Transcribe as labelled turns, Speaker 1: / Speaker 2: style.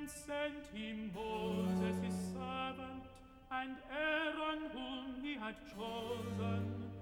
Speaker 1: and sent him Moses his servant, and Aaron whom he had chosen,